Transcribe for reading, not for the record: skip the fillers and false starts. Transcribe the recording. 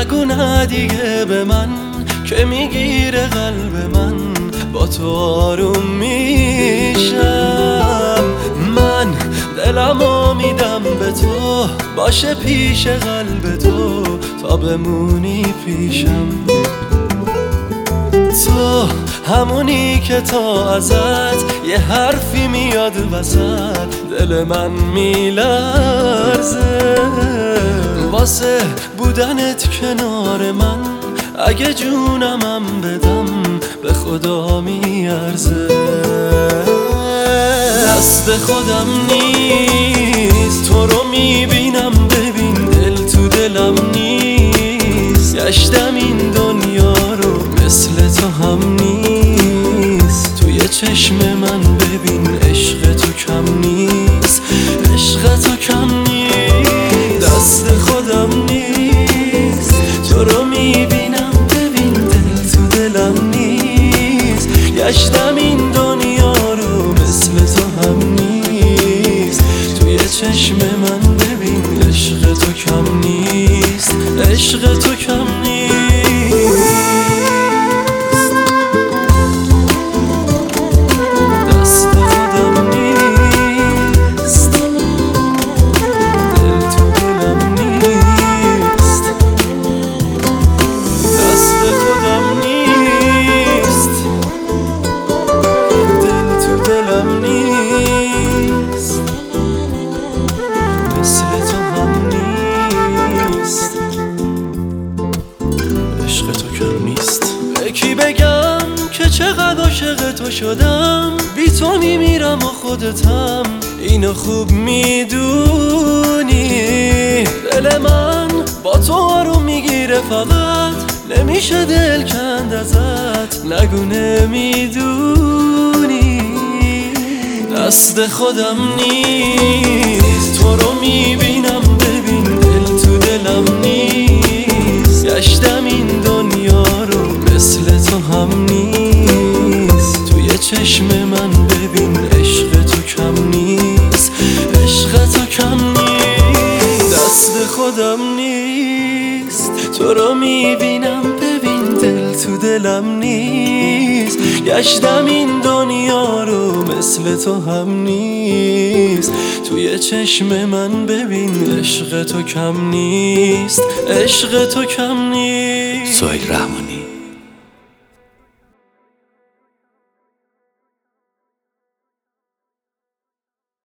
نگو نه دیگه به من که میگیره قلب من، با تو آروم میشم. من دلمو میدم به تو، باشه پیش قلب تو تا بمونی پیشم. تو همونی که تا ازت یه حرفی میاد وسط دل من میلرزه. واسه بودنت کنار من اگه جونمم بدم به خدا میارزه. دست خودم نیست تو رو میبینم، ببین دل تو دلم نیست. گشتم این دنیا رو مثل تو هم نیست. توی چشم من ببین عشق تو کم نیست، عشق تو کم نیست. دست خودم نیست تو رو میبینم، ببین دل تو دلم نیست. گشتم این دنیا رو مثل تو هم نیست. توی چشم من ببین عشق تو کم نیست، عشق تو کم نیست. یکی بگم که چقدر عاشق تو شدم، بی تو میمیرم و خودتم اینو خوب میدونی. دل من با تو آروم میگیره فقط، نمیشه دل کند ازت، نگو نمیدونی. دست خودم نیست تو رو میبینم، ببین دل تو دلم نیست. گشتم این دنیا رو مثل تو هم نیست. توی چشم من ببین عشق تو کم نیست، عشق تو کم نیست. دست خودم نیست تو رو میبینم، ببین دل تو دلم نیست. گشتم این دنیا رو مثل تو هم نیست. توی چشم من ببین عشق تو کم نیست، عشق تو کم نیست. سهیل رحمانی.